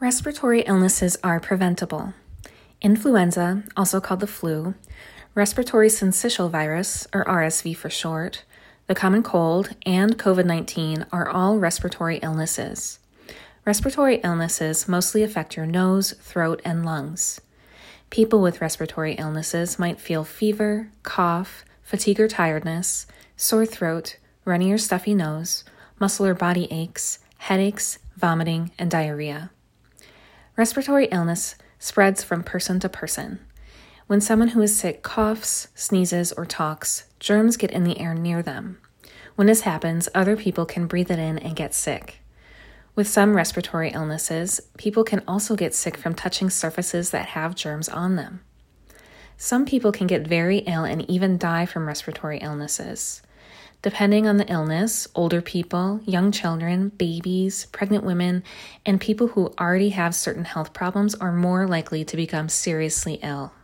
Respiratory illnesses are preventable. Influenza, also called the flu, respiratory syncytial virus, or RSV for short, the common cold, and COVID-19 are all respiratory illnesses. Respiratory illnesses mostly affect your nose, throat, and lungs. People with respiratory illnesses might feel fever, cough, fatigue or tiredness, sore throat, runny or stuffy nose, muscle or body aches, headaches, vomiting, and diarrhea. Respiratory illness spreads from person to person. When someone who is sick coughs, sneezes, or talks, germs get in the air near them. When this happens, other people can breathe it in and get sick. With some respiratory illnesses, people can also get sick from touching surfaces that have germs on them. Some people can get very ill and even die from respiratory illnesses. Depending on the illness, older people, young children, babies, pregnant women, and people who already have certain health problems are more likely to become seriously ill.